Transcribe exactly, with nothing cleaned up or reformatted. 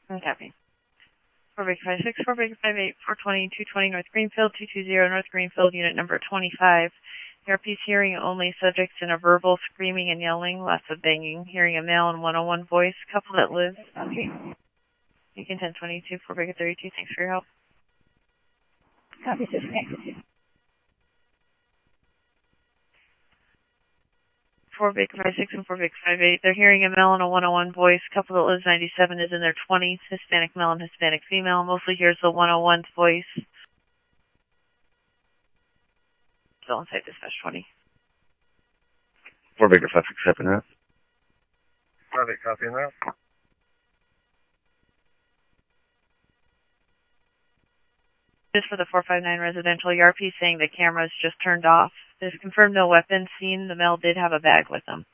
Copy. four Big five six, four Big five eight, four twenty, two twenty North Greenfield, two two zero North Greenfield, unit number twenty-five. A R P's hearing only, subjects in a verbal screaming and yelling, lots of banging, hearing a male and one oh one voice, couple that lives. Okay. Beacon ten twenty-two, four Big thirty-two, thanks for your help. Copy, sir. Thanks. four Big five six and four Big five eight, they're hearing a male and a one oh one voice, couple that lives ninety-seven is in their twenties, Hispanic male and Hispanic female, mostly hears the one oh one's voice. Still inside dispatch twenty. four Big five six seven, huh? Copy, copy that. Just for the four five nine residential, E R P saying the camera's just turned off. There's confirmed no weapons seen. The male did have a bag with him.